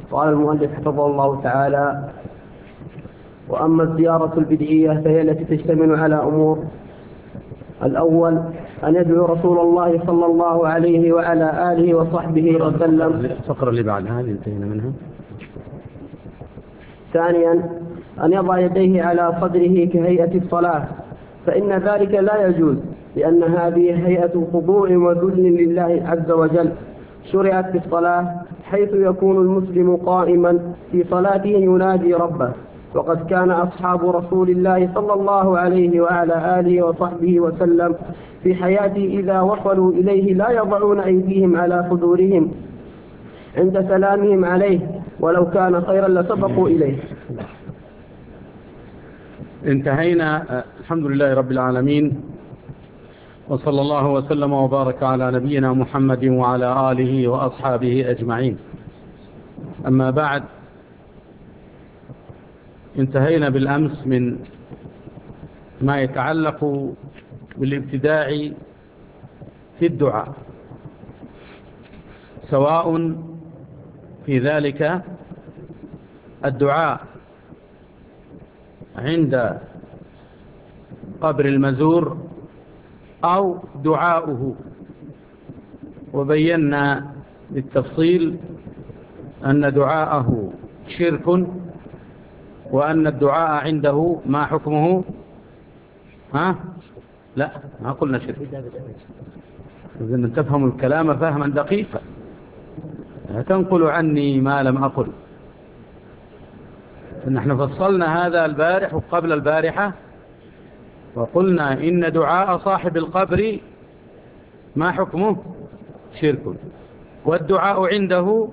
قال المؤلف حفظه الله تعالى: وأما الزيارة البدعية فهي التي تشتمل على أمور: الأول أن يدعو رسول الله صلى الله عليه وعلى آله وصحبه وسلم. الفقرة اللي بعد هذه انتهينا منها. ثانيا أن يضع يديه على صدره كهيئة الصلاة، فإن ذلك لا يجوز، لأن هذه هيئة خضوع وذل لله عز وجل شرعت في الصلاة، حيث يكون المسلم قائما في صلاته يناجي ربه. وقد كان أصحاب رسول الله صلى الله عليه وعلى آله وصحبه وسلم في حياته إذا وصلوا إليه لا يضعون أيديهم على صدورهم عند سلامهم عليه، ولو كان خيرا لسبقوا إليه. انتهينا. الحمد لله رب العالمين، وصلى الله وسلم وبارك على نبينا محمد وعلى آله وأصحابه أجمعين. أما بعد، انتهينا بالأمس من ما يتعلق بالابتداع في الدعاء، سواء في ذلك الدعاء عند قبر المزور أو دعاؤه. وبينا بالتفصيل أن دعاءه شرك، وأن الدعاء عنده ما حكمه؟ لا، ما قلنا شرك. إذن تفهم الكلام فهما دقيقا، لا تنقل عني ما لم أقل. نحن فصلنا هذا البارح وقبل البارحة، وقلنا إن دعاء صاحب القبر ما حكمه؟ شرك. والدعاء عنده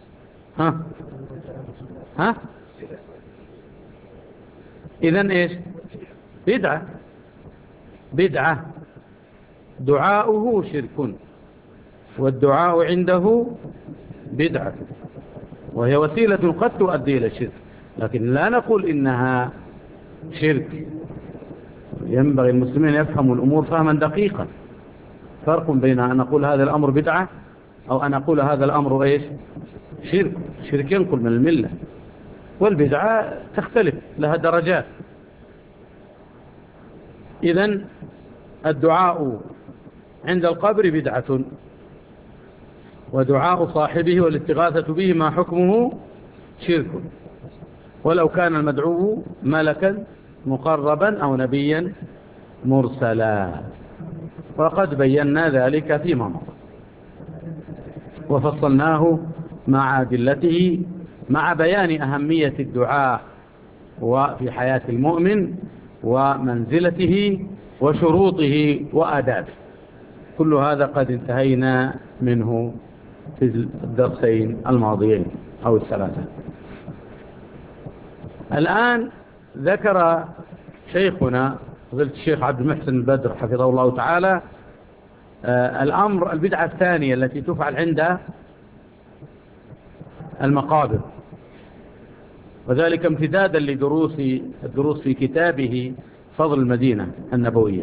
إذن إيش؟ بدعة. دعاؤه شرك، والدعاء عنده بدعة، وهي وسيلة قد تؤدي إلى الشرك، لكن لا نقول إنها شرك. ينبغي المسلمين يفهموا الأمور فهما دقيقا. فرق بين أن نقول هذا الأمر بدعة أو أن نقول هذا الأمر إيش؟ شرك. شرك ينقل من الملة، والبدعة تختلف، لها درجات. إذن الدعاء عند القبر بدعة، ودعاء صاحبه والاستغاثة به ما حكمه؟ شرك، ولو كان المدعو ملكا مقربا أو نبيا مرسلا. وقد بينا ذلك فيما مضى، وفصلناه مع أدلته، مع بيان أهمية الدعاء وفي حياة المؤمن ومنزلته وشروطه وآدابه. كل هذا قد انتهينا منه في الدرسين الماضيين أو الثلاثة. الآن ذكر شيخنا فضيلة الشيخ عبد المحسن البدر حفظه الله تعالى البدعة الثانية التي تفعل عند المقابر، وذلك امتدادا الدروس في كتابه فضل المدينة النبوية.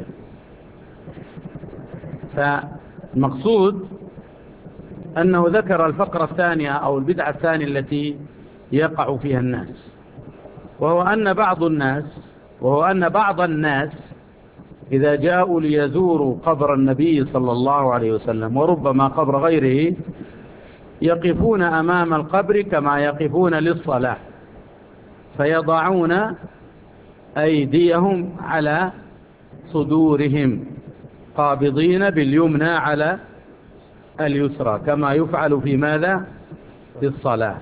فالمقصود أنه ذكر الفقرة الثانية أو البدعة الثانية التي يقع فيها الناس، وهو أن بعض الناس إذا جاءوا ليزوروا قبر النبي صلى الله عليه وسلم، وربما قبر غيره، يقفون أمام القبر كما يقفون للصلاة، فيضعون أيديهم على صدورهم قابضين باليمنى على اليسرى، كما يفعل في ماذا؟ في الصلاة.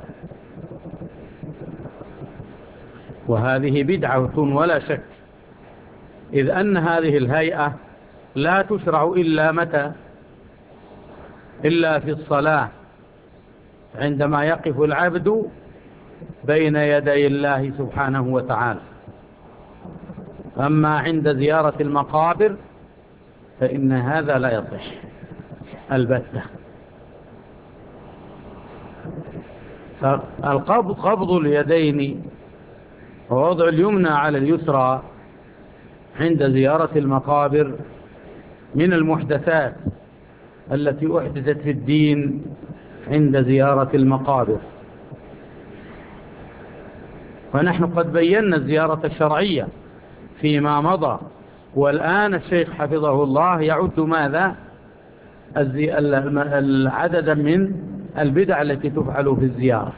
وهذه بدعة ولا شك، إذ أن هذه الهيئة لا تشرع إلا متى؟ إلا في الصلاة، عندما يقف العبد بين يدي الله سبحانه وتعالى. أما عند زيارة المقابر فإن هذا لا يصح البتة. قبض اليدين ووضع اليمنى على اليسرى عند زيارة المقابر من المحدثات التي أحدثت في الدين عند زيارة المقابر، ونحن قد بينا الزيارة الشرعية فيما مضى، والآن الشيخ حفظه الله يعد ماذا؟ العدد من البدع التي تفعل في الزيارة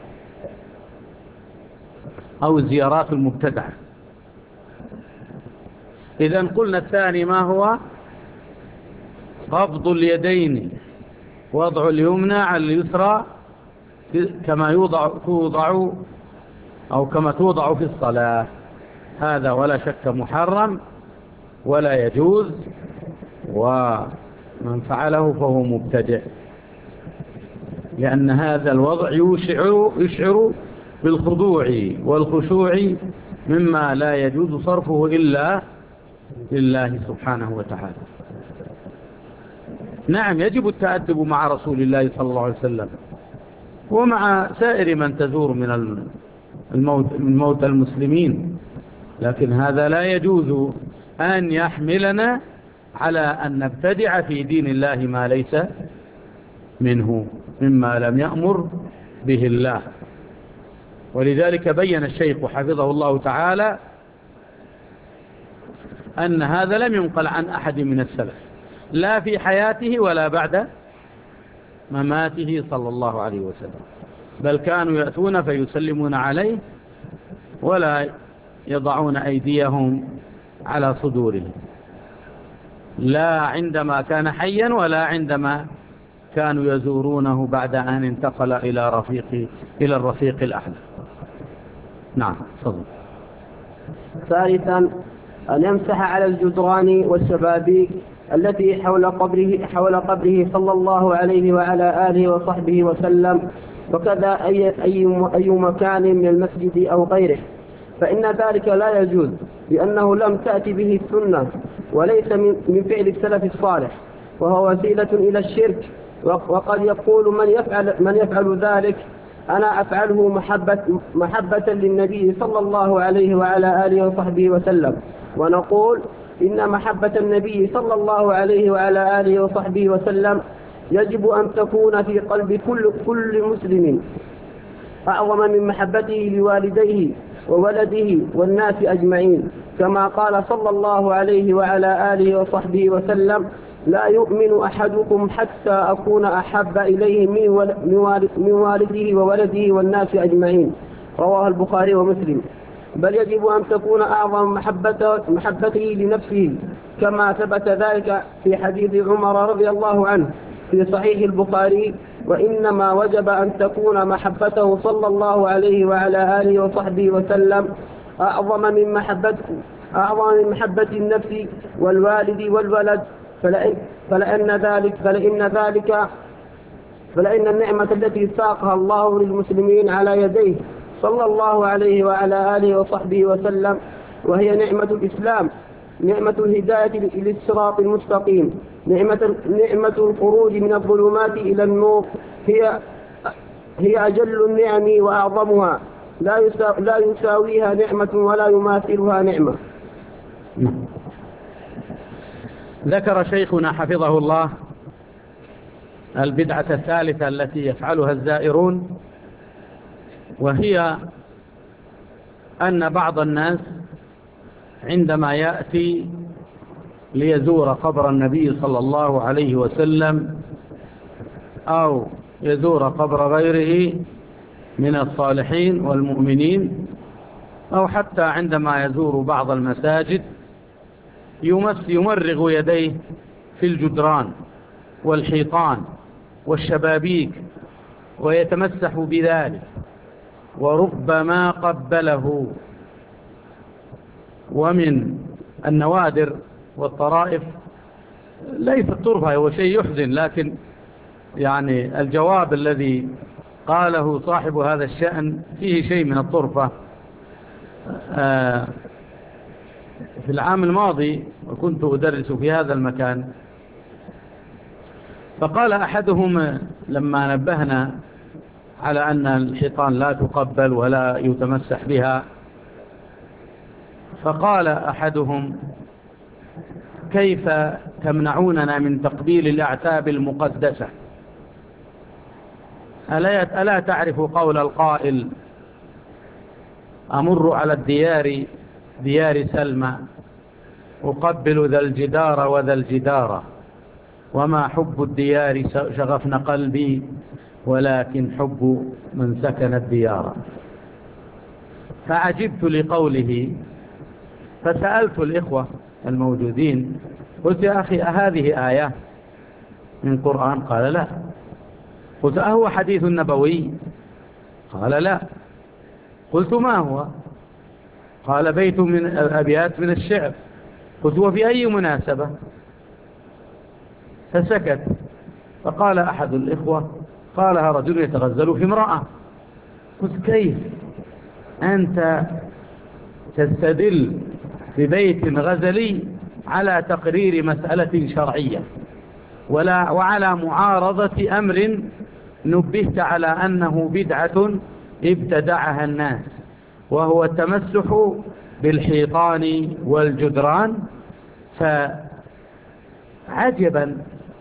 أو الزيارات المبتدعة. إذن قلنا الثاني ما هو؟ قبض اليدين، وضع اليمنى على اليسرى كما توضع أو كما توضع في الصلاة. هذا ولا شك محرم ولا يجوز، ومن فعله فهو مبتدع، لأن هذا الوضع يشعر بالخضوع والخشوع مما لا يجوز صرفه إلا لله سبحانه وتعالى. نعم، يجب التأدب مع رسول الله صلى الله عليه وسلم ومع سائر من تزور من موتى المسلمين، لكن هذا لا يجوز أن يحملنا على أن نبتدع في دين الله ما ليس منه مما لم يأمر به الله. ولذلك بين الشيخ حفظه الله تعالى أن هذا لم ينقل عن أحد من السلف لا في حياته ولا بعد مماته صلى الله عليه وسلم، بل كانوا يأتون فيسلمون عليه ولا يضعون أيديهم على صدورهم، لا عندما كان حيا ولا عندما كانوا يزورونه بعد أن انتقل إلى الرفيق الأعلى. نعم، تفضل. ثالثا أن يمسح على الجدران والشبابيك التي حول قبره صلى الله عليه وعلى آله وصحبه وسلم، وكذا أي مكان من المسجد أو غيره، فإن ذلك لا يجوز، لأنه لم تأتي به السنة وليس من فعل السلف الصالح، وهو وسيلة إلى الشرك. وقد يقول من يفعل ذلك أنا أفعله محبة للنبي صلى الله عليه وعلى آله وصحبه وسلم، ونقول إن محبة النبي صلى الله عليه وعلى آله وصحبه وسلم يجب أن تكون في قلب كل مسلم أعظم من محبته لوالديه وولده والناس أجمعين، كما قال صلى الله عليه وعلى آله وصحبه وسلم: لا يؤمن أحدكم حتى أكون أحب إليه من والده وولده والناس أجمعين، رواه البخاري ومسلم. بل يجب أن تكون أعظم محبته لنفسه، كما ثبت ذلك في حديث عمر رضي الله عنه في صحيح البخاري: وإنما وجب أن تكون محبته صلى الله عليه وعلى آله وصحبه وسلم أعظم من محبة النفس والوالد والولد، فلأن النعمة التي ساقها الله للمسلمين على يديه صلى الله عليه وعلى آله وصحبه وسلم، وهي نعمة الإسلام، نعمة الهداية إلى الصراط المستقيم، نعمة الخروج من الظلمات إلى النور، هي أجل النعم وأعظمها، لا يساويها نعمة ولا يماثلها نعمة. ذكر شيخنا حفظه الله البدعة الثالثة التي يفعلها الزائرون، وهي أن بعض الناس عندما يأتي ليزور قبر النبي صلى الله عليه وسلم أو يزور قبر غيره من الصالحين والمؤمنين، أو حتى عندما يزور بعض المساجد يمرغ يديه في الجدران والحيطان والشبابيك ويتمسح بذلك، وربما قبله. ومن النوادر والطرائف ليس الطرفة، هو شيء يحزن، لكن يعني الجواب الذي قاله صاحب هذا الشأن فيه شيء من الطرفة. في العام الماضي وكنت أدرس في هذا المكان، فقال أحدهم لما نبهنا على أن الحيطان لا تقبل ولا يتمسح بها، فقال أحدهم: كيف تمنعوننا من تقبيل الأعتاب المقدسة؟ ألا تعرف قول القائل: أمر على ديار سلمى أقبل ذا الجدار وذا الجدار، وما حب الديار شغفن قلبي ولكن حب من سكن الديار. فعجبت لقوله، فسألت الإخوة الموجودين قلت يا أخي أهذه آية من قرآن؟ قال لا. قلت أهو حديث نبوي؟ قال لا. قلت ما هو؟ قال بيت من أبيات من الشعر. قلت وفي أي مناسبة؟ فسكت. فقال أحد الإخوة قالها رجل يتغزل في امرأة. قلت كيف أنت تستدل ببيت غزلي على تقرير مسألة شرعية وعلى معارضة أمر نبهت على أنه بدعة ابتدعها الناس، وهو التمسح بالحيطان والجدران؟ فعجبا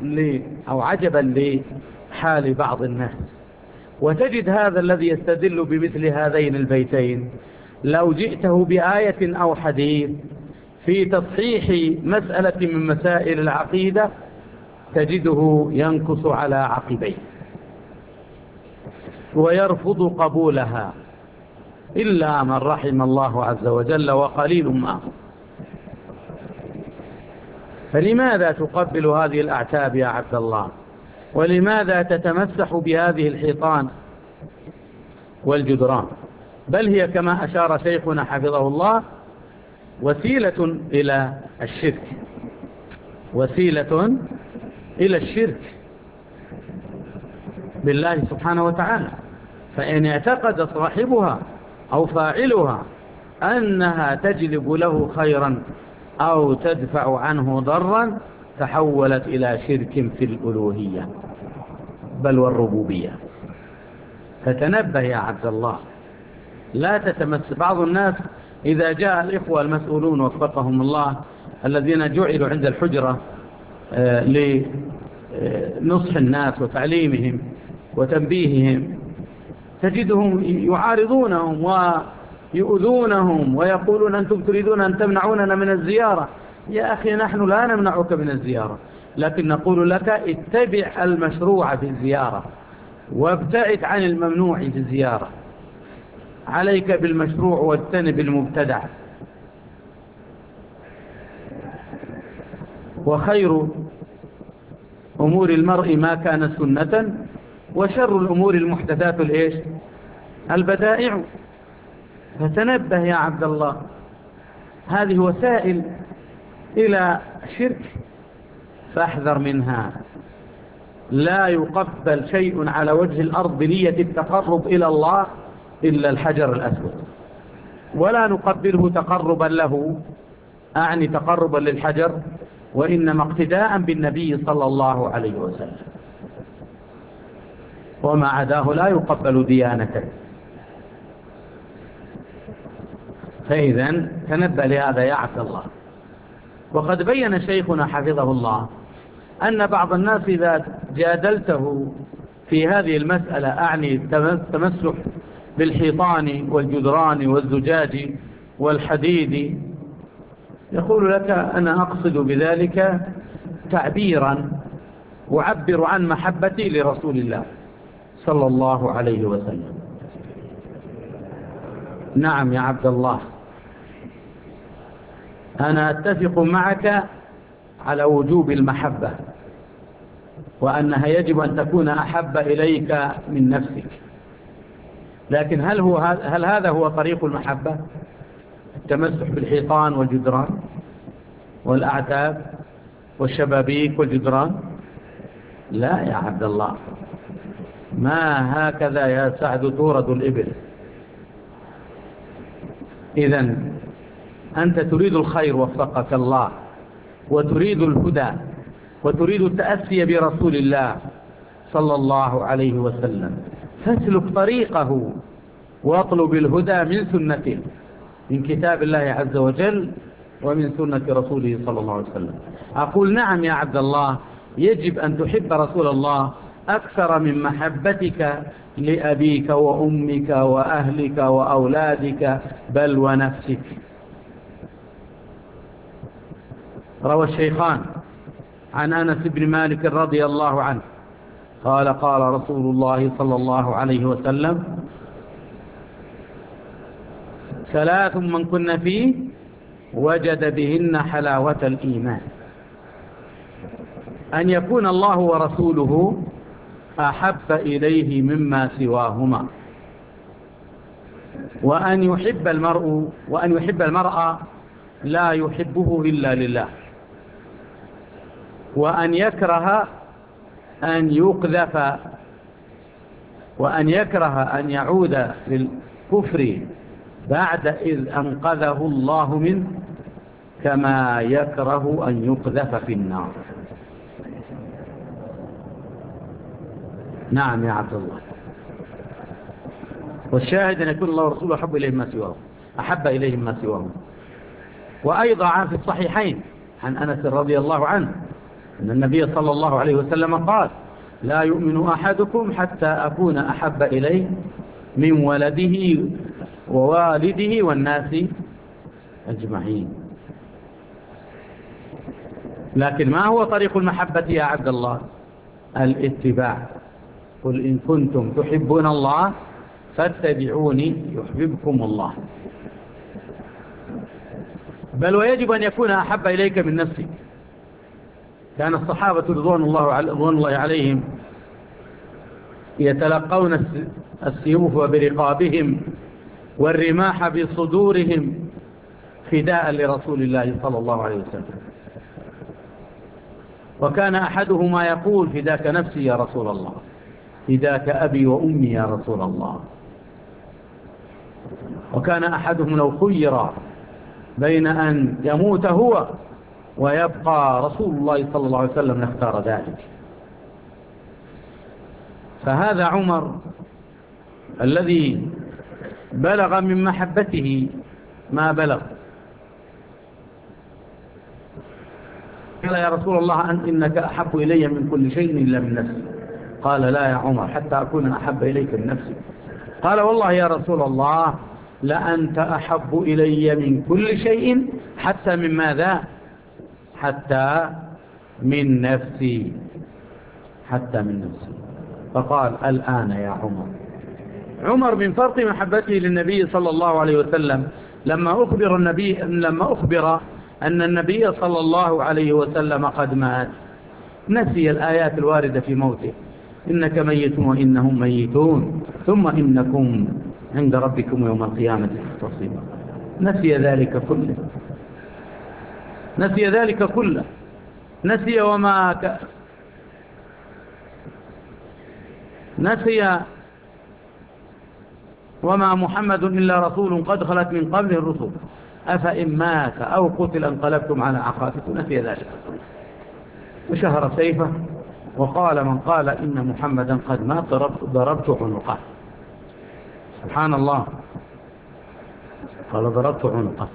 لحال بعض الناس. وتجد هذا الذي يستدل بمثل هذين البيتين لو جئته بآية أو حديث في تصحيح مسألة من مسائل العقيدة تجده ينكص على عقبيه ويرفض قبولها إلا من رحم الله عز وجل، وقليل ما. فلماذا تقبل هذه الأعتاب يا عبد الله؟ ولماذا تتمسح بهذه الحيطان والجدران؟ بل هي كما أشار شيخنا حفظه الله وسيلة إلى الشرك، وسيلة إلى الشرك بالله سبحانه وتعالى. فإن اعتقد صاحبها أو فاعلها أنها تجلب له خيرا أو تدفع عنه ضرا تحولت إلى شرك في الألوهية بل والربوبية. فتنبه يا عبد الله، لا تتمس. بعض الناس إذا جاء الإخوة المسؤولون وفقهم الله الذين جعلوا عند الحجرة لنصح الناس وتعليمهم وتنبيههم، تجدهم يعارضونهم ويؤذونهم ويقولون أنتم تريدون أن تمنعوننا من الزيارة. يا أخي نحن لا نمنعك من الزيارة، لكن نقول لك اتبع المشروع في الزيارة وابتعد عن الممنوع في الزيارة. عليك بالمشروع واجتنب المبتدع. وخير أمور المرء ما كان سنة، وشر الأمور المحدثات البدائع. فتنبه يا عبد الله، هذه وسائل إلى شرك فاحذر منها. لا يقبل شيء على وجه الأرض بنية التقرب إلى الله إلا الحجر الأسود، ولا نقبله تقربا له، أعني تقربا للحجر، وإنما اقتداء بالنبي صلى الله عليه وسلم. وما عداه لا يقبل ديانة. فإذا تنبه لهذا يا عبد الله. وقد بين شيخنا حفظه الله أن بعض الناس إذا جادلته في هذه المسألة، أعني التمسح بالحيطان والجدران والزجاج والحديد، يقول لك أنا أقصد بذلك تعبيرا أعبر عن محبتي لرسول الله صلى الله عليه وسلم. نعم يا عبد الله، أنا أتفق معك على وجوب المحبة، وأنها يجب أن تكون أحب إليك من نفسك. لكن هل هذا هو طريق المحبة؟ التمسح بالحيطان والجدران والأعتاب والشبابيك والجدران؟ لا يا عبد الله، ما هكذا يا سعد تورد الإبل. إذن أنت تريد الخير وفقك الله، وتريد الهدى، وتريد التأسي برسول الله صلى الله عليه وسلم، فاسلك طريقه واطلب الهدى من سنته، من كتاب الله عز وجل ومن سنة رسوله صلى الله عليه وسلم. أقول نعم يا عبد الله، يجب أن تحب رسول الله أكثر من محبتك لأبيك وأمك وأهلك وأولادك بل ونفسك. روى الشيخان عن أنس بن مالك رضي الله عنه قال قال رسول الله صلى الله عليه وسلم: ثلاث من كن فيه وجد بهن حلاوة الإيمان: أن يكون الله ورسوله أحب إليه مما سواهما، وأن يحب المرء لا يحبه إلا لله، وأن يكره أن يقذف، وأن يكره أن يعود للكفر بعد إذ أنقذه الله منه، كما يكره أن يقذف في النار. نعم يا عبد الله. والشاهد أن يكون الله ورسوله أحب إليهم ما سواهم. وأيضا في الصحيحين عن أنس رضي الله عنه أن النبي صلى الله عليه وسلم قال: لا يؤمن أحدكم حتى أكون أحب إليه من ولده ووالده والناس أجمعين. لكن ما هو طريق المحبة يا عبد الله؟ الاتباع. قل إن كنتم تحبون الله فاتبعوني يحببكم الله. بل ويجب أن يكون أحب إليك من نفسك. كان الصحابة رضوان الله عليهم يتلقون السيوف برقابهم والرماح بصدورهم فداء لرسول الله صلى الله عليه وسلم. وكان أحدهما يقول: فداك نفسي يا رسول الله، فداك أبي وأمي يا رسول الله. وكان أحدهم لو خير بين أن يموت هو ويبقى رسول الله صلى الله عليه وسلم لاختار ذلك. فهذا عمر الذي بلغ من محبته ما بلغ. قال: يا رسول الله إنك أحب إلي من كل شيء إلا من نفسي. قال: لا يا عمر، حتى أكون أحب إليك من نفسي. قال: والله يا رسول الله لأنت أحب إلي من كل شيء حتى من ماذا؟ حتى من نفسي. حتى من نفسي. فقال: الآن يا عمر. عمر من فرط محبته للنبي صلى الله عليه وسلم لما أخبر أن النبي صلى الله عليه وسلم قد مات نسي الآيات الواردة في موته: إنك ميت وإنهم ميتون ثم إنكم عند ربكم يوم القيامة تختصمون. نسي ذلك كله. نسي وما محمد إلا رسول قد خلت من قبله الرسل أفإن مات أو قتل انقلبتم على أعقابكم. نسي ذلك وشهر سيفه وقال: من قال إن محمدا قد مات ضربت عنقه. سبحان الله. قال: ضربت عنقه.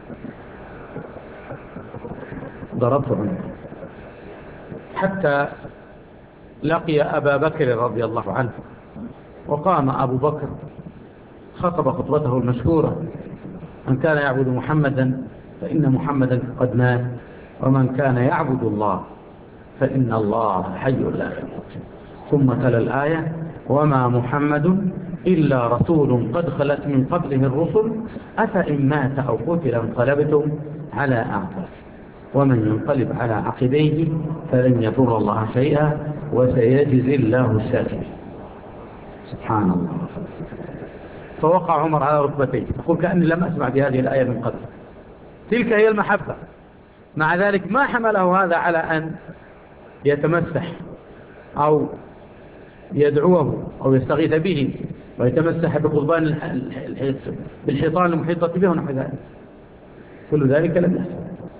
حتى لقي أبا بكر رضي الله عنه، وقام أبو بكر خطب خطبته المشهورة: من كان يعبد محمدا فإن محمدا قد مات، ومن كان يعبد الله فإن الله حي لا يموت. ثم تلا الآية: وما محمد إلا رسول قد خلت من قبله الرسل أفإن مات أو قتل انقلبتم على أعقابكم ومن ينقلب على عقبيه فلن يضر الله شيئا وسيجزي الله الشاكرين. سبحان الله. فوقع عمر على ركبتيه يقول: كأني لم أسمع بهذه الآية من قبل. تلك هي المحبة. مع ذلك ما حمله هذا على أن يتمسح أو يدعوه أو يستغيث به ويتمسح بقضبان بالحيطان المحيطة به ونحو ذلك. كل ذلك لم يحصل.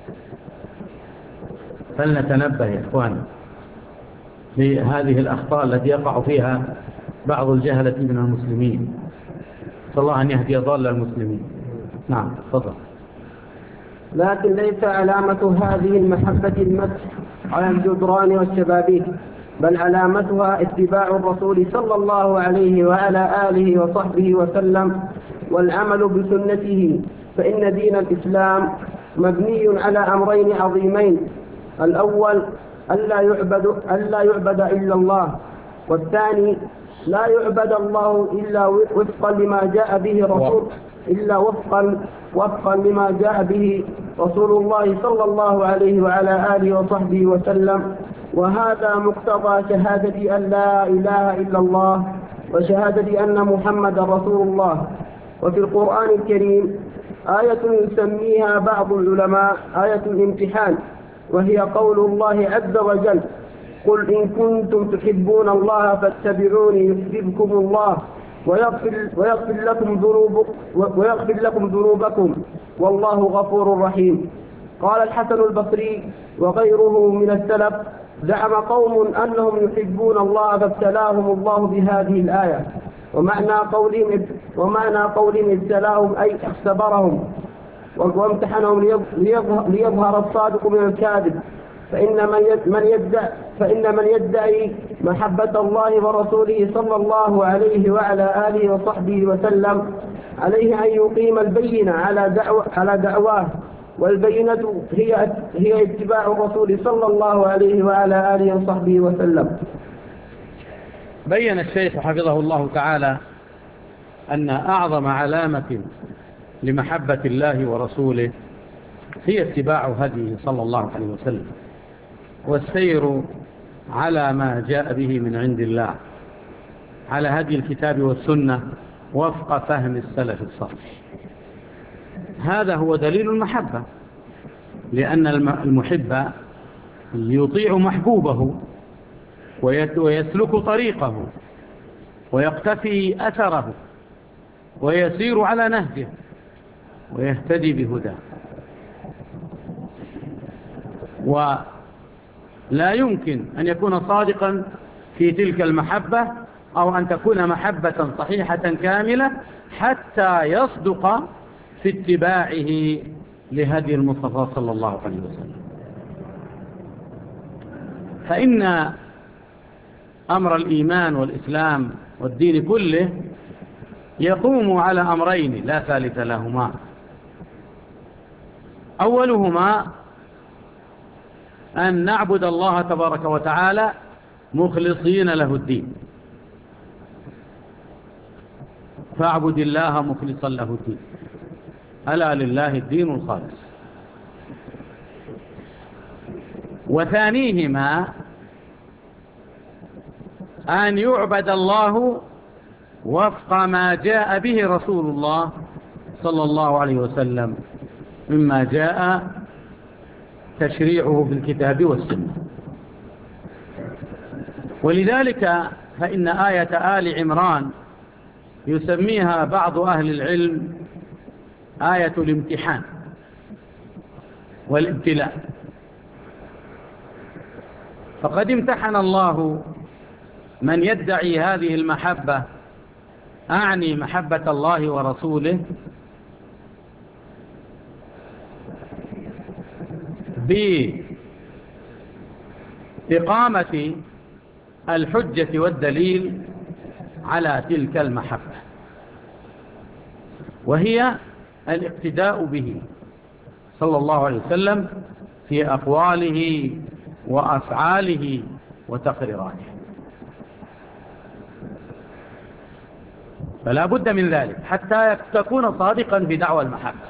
فلنتنبه يا إخواني لهذه الأخطاء التي يقع فيها بعض الجهلة من المسلمين. صلى الله أن يهدي ضال المسلمين. نعم تفضل. لكن ليس علامة هذه المحبة المسح على الجدران والشبابيك، بل علامتها اتباع الرسول صلى الله عليه وعلى آله وصحبه وسلم والعمل بسنته، فإن دين الإسلام مبني على أمرين عظيمين: الأول ألا يعبد إلا الله، والثاني لا يعبد الله إلا وفقا لما جاء به رسول الله صلى الله عليه وعلى آله وصحبه وسلم. وهذا مقتضى شهادة أن لا إله إلا الله وشهادة أن محمد رسول الله. وفي القرآن الكريم آية يسميها بعض العلماء آية الامتحان، وهي قول الله عز وجل: قل إن كنتم تحبون الله فاتبعوني يحببكم الله ويغفر لكم ذنوبكم والله غفور رحيم. قال الحسن البصري وغيره من السلف: زعم قوم أنهم يحبون الله فابتلاهم الله بهذه الآية، ومعنى قولهم ابتلاهم أي اختبرهم وامتحنهم ليظهر الصادق من الكاذب. فإن من يدعي محبة الله ورسوله صلى الله عليه وعلى آله وصحبه وسلم عليه أن يقيم البينة على دعواه، والبينة هي اتباع الرسول صلى الله عليه وعلى آله وصحبه وسلم. بين الشيخ حفظه الله تعالى أن أعظم علامة لمحبة الله ورسوله هي اتباع هديه صلى الله عليه وسلم، والسير على ما جاء به من عند الله على هدي الكتاب والسنة وفق فهم السلف الصالح. هذا هو دليل المحبة، لأن المحب يطيع محبوبه ويسلك طريقه ويقتفي أثره ويسير على نهجه ويهتدي بهداه. ولا يمكن أن يكون صادقا في تلك المحبة أو أن تكون محبة صحيحة كاملة حتى يصدق في اتباعه لهدي المصطفى صلى الله عليه وسلم. فإن أمر الإيمان والإسلام والدين كله يقوم على أمرين لا ثالث لهما: أولهما أن نعبد الله تبارك وتعالى مخلصين له الدين، فاعبد الله مخلصا له الدين، ألا لله الدين الخالص. وثانيهما أن يعبد الله وفق ما جاء به رسول الله صلى الله عليه وسلم مما جاء تشريعه في الكتاب والسنة. ولذلك فإن آية آل عمران يسميها بعض أهل العلم آية الامتحان والابتلاء، فقد امتحن الله من يدعي هذه المحبة، أعني محبة الله ورسوله، بإقامة الحجة والدليل على تلك المحبة، وهي الاقتداء به صلى الله عليه وسلم في أقواله وأفعاله وتقريراته. فلا بد من ذلك حتى تكون صادقا في دعوى المحبة.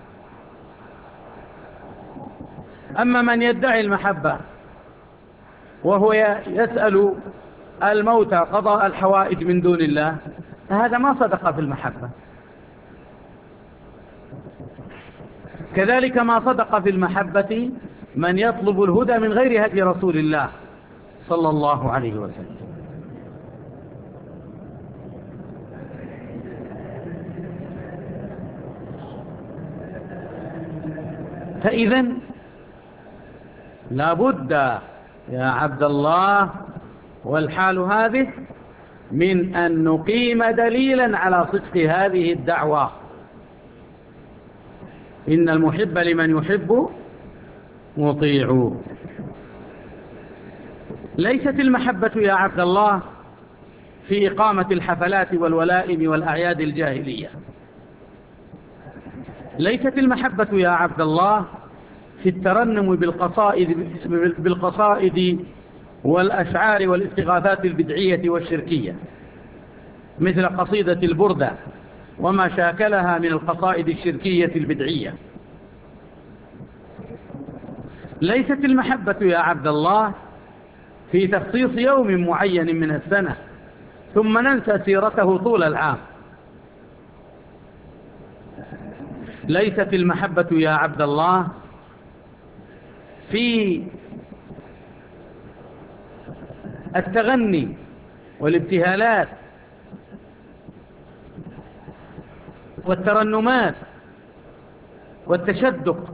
أما من يدعي المحبة وهو يسأل الموتى قضاء الحوائج من دون الله، فهذا ما صدق في المحبة. كذلك ما صدق في المحبة من يطلب الهدى من غير هدي رسول الله صلى الله عليه وسلم. فإذن لا بد يا عبد الله والحال هذه من أن نقيم دليلا على صدق هذه الدعوة. إن المحب لمن يحب مطيع. ليست المحبة يا عبد الله في إقامة الحفلات والولائم والأعياد الجاهلية. ليست المحبة يا عبد الله في الترنم بالقصائد والأشعار والاستغاثات البدعية والشركية، مثل قصيدة البردة وما شاكلها من القصائد الشركية البدعية. ليست المحبة يا عبد الله في تخصيص يوم معين من السنة ثم ننسى سيرته طول العام. ليست المحبة يا عبد الله في التغني والابتهالات والترنمات والتشدق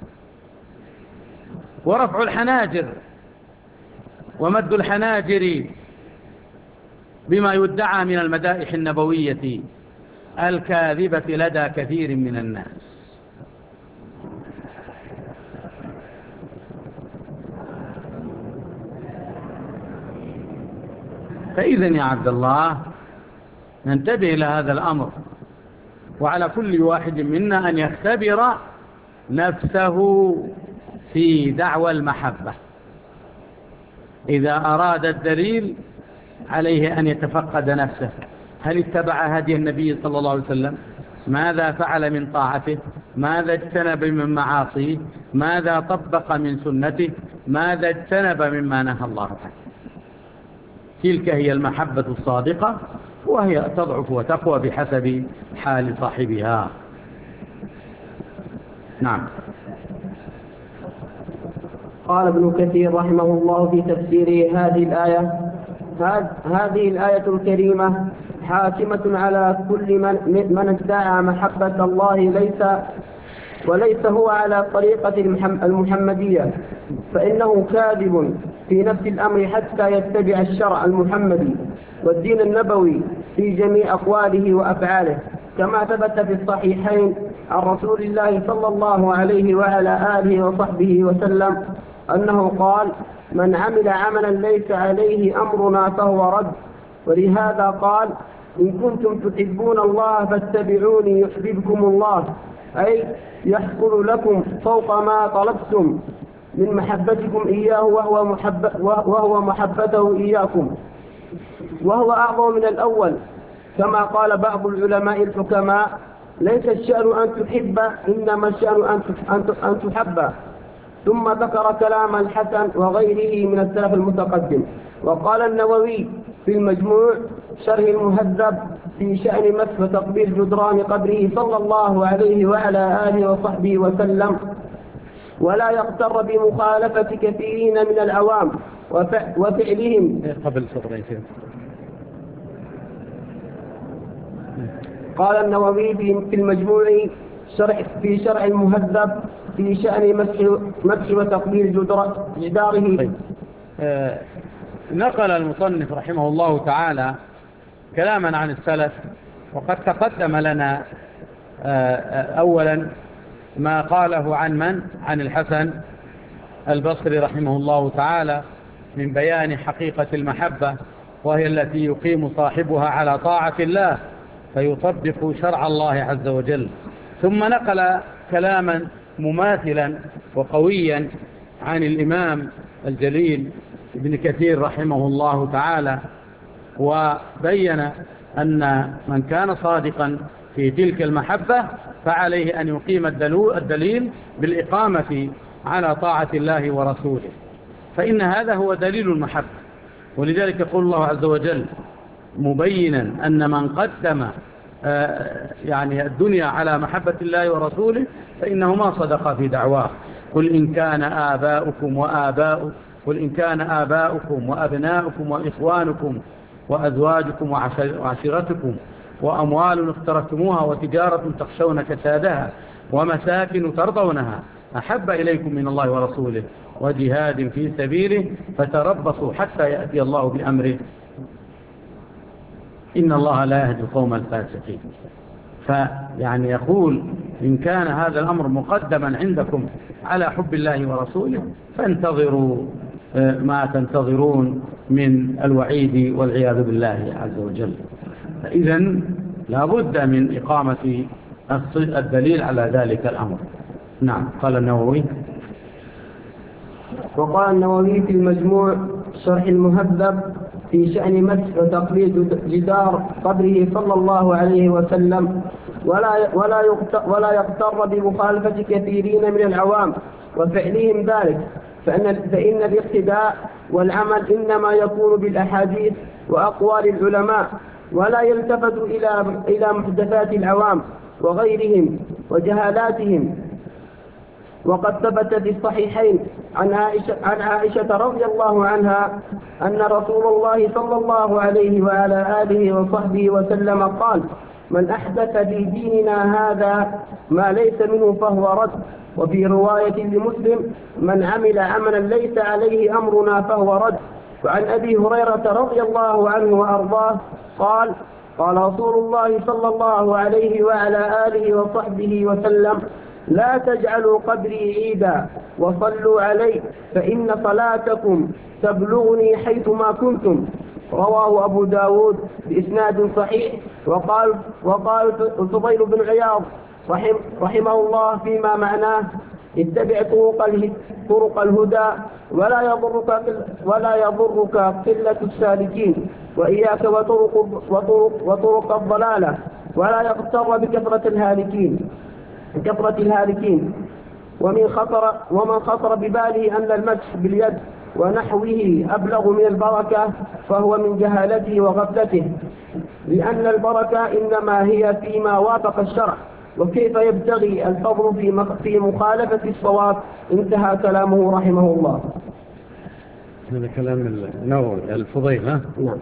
ورفع الحناجر ومد الحناجر بما يدعى من المدائح النبوية الكاذبة لدى كثير من الناس. فإذا يا عبد الله ننتبه إلى هذا الأمر، وعلى كل واحد منا أن يختبر نفسه في دعوى المحبة. إذا أراد الدليل عليه أن يتفقد نفسه، هل اتبع هدي النبي صلى الله عليه وسلم؟ ماذا فعل من طاعته؟ ماذا اجتنب من معاصيه؟ ماذا طبق من سنته؟ ماذا اجتنب مما نهى الله عنه؟ تلك هي المحبة الصادقة، وهي تضعف وتقوى بحسب حال صاحبها. نعم. قال ابن كثير رحمه الله في تفسيره هذه الآية: هذه الآية الكريمة حاكمة على كل من ادعى محبة الله وليس هو على طريقة المحمدية، فإنه كاذب في نفس الأمر حتى يتبع الشرع المحمدي والدين النبوي في جميع أقواله وأفعاله، كما ثبت في الصحيحين عن رسول الله صلى الله عليه وعلى آله وصحبه وسلم أنه قال: من عمل عملا ليس عليه أمرنا فهو رد. ولهذا قال: إن كنتم تحبون الله فاتبعوني يحببكم الله، أي يحصل لكم فوق ما طلبتم من محبتكم إياه وهو محبته إياكم، وهو أعظم من الأول. كما قال بعض العلماء الحكماء: ليس الشأن أن تحب، إنما الشأن أن تحب. ثم ذكر كلام الحسن وغيره من السلف المتقدم. وقال النووي في المجموع شرح المهذب في شأن مسح وتقبيل جدران قبره صلى الله عليه وعلى آله وصحبه وسلم: ولا يغتر بمخالفة كثيرين من العوام وفعلهم. قبل سطرين. قال النووي في المجموع في شرح المهذب في شأن مسح وتقبيل جداره. طيب. نقل المصنف رحمه الله تعالى كلاما عن السلف، وقد تقدم لنا أولا ما قاله عن الحسن البصري رحمه الله تعالى من بيان حقيقة المحبة، وهي التي يقيم صاحبها على طاعة الله فيطبق شرع الله عز وجل. ثم نقل كلاما مماثلا وقويا عن الإمام الجليل ابن كثير رحمه الله تعالى، وبين أن من كان صادقا في تلك المحبة فعليه أن يقيم الدليل بالإقامة على طاعة الله ورسوله، فإن هذا هو دليل المحبة. ولذلك يقول الله عز وجل مبينا أن من قدم يعني الدنيا على محبة الله ورسوله فإنه ما صدق في دعواه. قل إن كان آباؤكم وأبناؤكم وإخوانكم وأزواجكم وعشيرتكم وأموال اقترفتموها وتجارة تخشون كسادها ومساكن ترضونها أحب إليكم من الله ورسوله وجهاد في سبيله فتربصوا حتى يأتي الله بأمره إن الله لا يهدي القوم الفاسقين. فيعني يقول إن كان هذا الأمر مقدما عندكم على حب الله ورسوله فانتظروا ما تنتظرون من الوعيد والعياذ بالله عز وجل. إذن لا بد من إقامة الدليل على ذلك الأمر. نعم. قال النووي. وقال النووي في المجموع شرح المهذب في شأن مسح وتقليد جدار قبره صلى الله عليه وسلم: ولا يغتر بمخالفة كثيرين من العوام وفعلهم ذلك، فإن الاقتداء والعمل إنما يكون بالأحاديث وأقوال العلماء، ولا يلتفت إلى محدثات العوام وغيرهم وجهالاتهم. وقد ثبت في الصحيحين عن عائشة رضي الله عنها أن رسول الله صلى الله عليه وعلى آله وصحبه وسلم قال: من أحدث في ديننا هذا ما ليس منه فهو رد. وفي رواية لمسلم: من عمل عملا ليس عليه أمرنا فهو رد. وعن أبي هريرة رضي الله عنه وأرضاه قال: قال رسول الله صلى الله عليه وعلى آله وصحبه وسلم: لا تجعلوا قبري عيدا وصلوا علي فإن صلاتكم تبلغني حيثما كنتم. رواه أبو داود بإسناد صحيح. وقال الفضيل بن عياض رحمه الله فيما معناه: اتبع طرق الهدى ولا يضرك قلة السالكين، وإياك وطرق الضلالة، ولا يغتر بكثرة الهالكين. ومن خطر بباله أن المسح باليد ونحوه أبلغ من البركة فهو من جهالته وغفلته، لأن البركة إنما هي فيما وافق الشرع، وكيف يبتغي الفضل في مخالفة الصواب. انتهى كلامه رحمه الله. هذا كلام النووي الفضيل. نعم.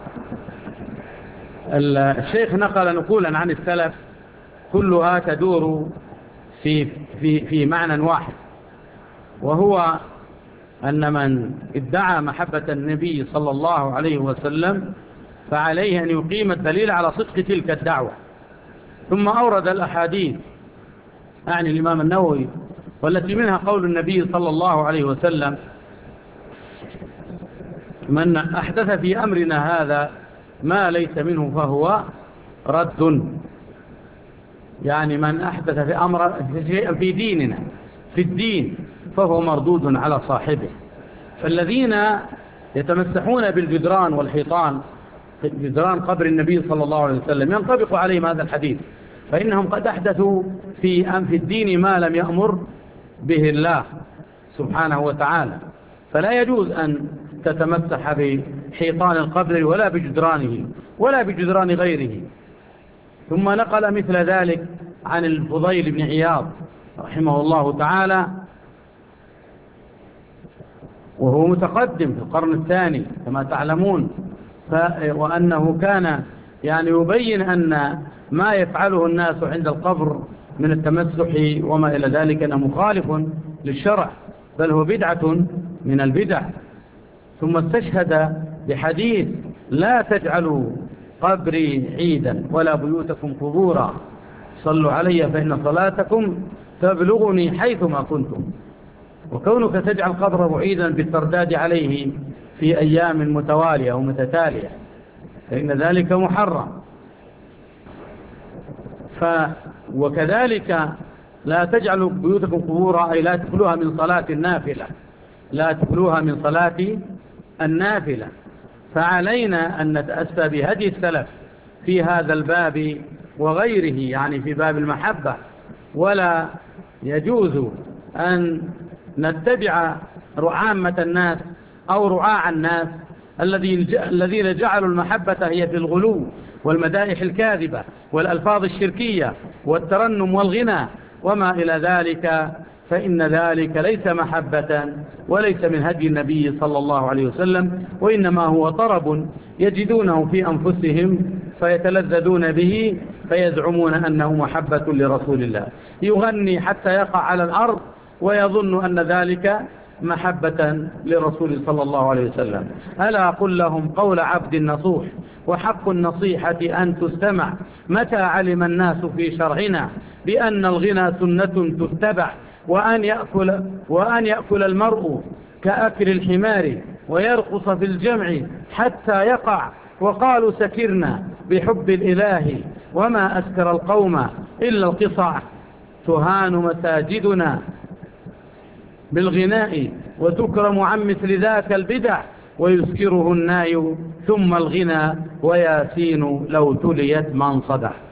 الشيخ نقل نقولا عن السلف كلها تدور في معنى واحد، وهو أن من ادعى محبة النبي صلى الله عليه وسلم فعليه أن يقيم الدليل على صدق تلك الدعوة. ثم أورد الأحاديث يعني الإمام النووي والتي منها قول النبي صلى الله عليه وسلم: من أحدث في أمرنا هذا ما ليس منه فهو رد. يعني من أحدث في ديننا في الدين فهو مردود على صاحبه. فالذين يتمسحون بالجدران والحيطان، جدران قبر النبي صلى الله عليه وسلم، ينطبق عليهم هذا الحديث، فإنهم قد أحدثوا في الدين ما لم يأمر به الله سبحانه وتعالى. فلا يجوز أن تتمسح بحيطان القبر ولا بجدرانه ولا بجدران غيره. ثم نقل مثل ذلك عن الفضيل بن عياض رحمه الله تعالى، وهو متقدم في القرن الثاني كما تعلمون، وأنه كان يعني يبين أن ما يفعله الناس عند القبر من التمسح وما إلى ذلك أنه مخالف للشرع، بل هو بدعة من البدع. ثم استشهد بحديث: لا تجعلوا قبري عيدا ولا بيوتكم قبورا، صلوا علي فإن صلاتكم تبلغني حيثما كنتم. وكونك تجعل قبره عيدا بالترداد عليه في أيام متوالية ومتتالية فإن ذلك محرم. وكذلك لا تجعلوا بيوتكم قبورا، أي لا تخلوها من صلاة النافلة، لا تخلوها من صلاة النافلة. فعلينا أن نتأسى بهدي السلف في هذا الباب وغيره، يعني في باب المحبة. ولا يجوز أن نتبع عامة الناس أو رعاع الناس الذين جعلوا المحبة هي في الغلو والمدائح الكاذبة والألفاظ الشركية والترنم والغنى وما إلى ذلك، فإن ذلك ليس محبة وليس من هدي النبي صلى الله عليه وسلم، وإنما هو طرب يجدونه في أنفسهم فيتلذذون به فيزعمون أنه محبة لرسول الله. يغني حتى يقع على الأرض ويظن أن ذلك محبة لرسول صلى الله عليه وسلم. ألا قل لهم قول عبد نصوح، وحق النصيحة أن تستمع، متى علم الناس في شرعنا بأن الغنى سنة تتبع، وأن يأكل المرء كأكل الحمار ويرقص في الجمع حتى يقع. وقالوا سكرنا بحب الإله وما أسكر القوم إلا القصع. تهان مساجدنا بالغناء وتكرم عن مثل ذاك البدع، ويسكره الناي ثم الغنى وياسين لو تليت ما انصدح.